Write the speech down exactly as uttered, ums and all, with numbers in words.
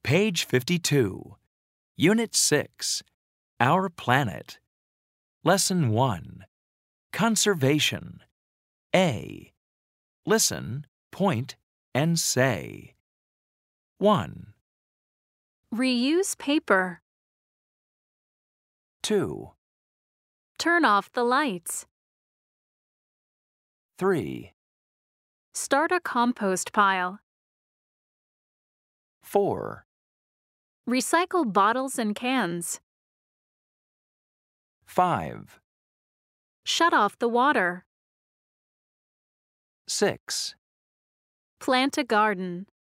Page fifty-two. Unit six. Our Planet. Lesson one. Conservation. A. Listen, point, and say. one. Reuse paper. two. Turn off the lights. three. Start a compost pile. four. Recycle bottles and cans. five. Shut off the water. six. Plant a garden.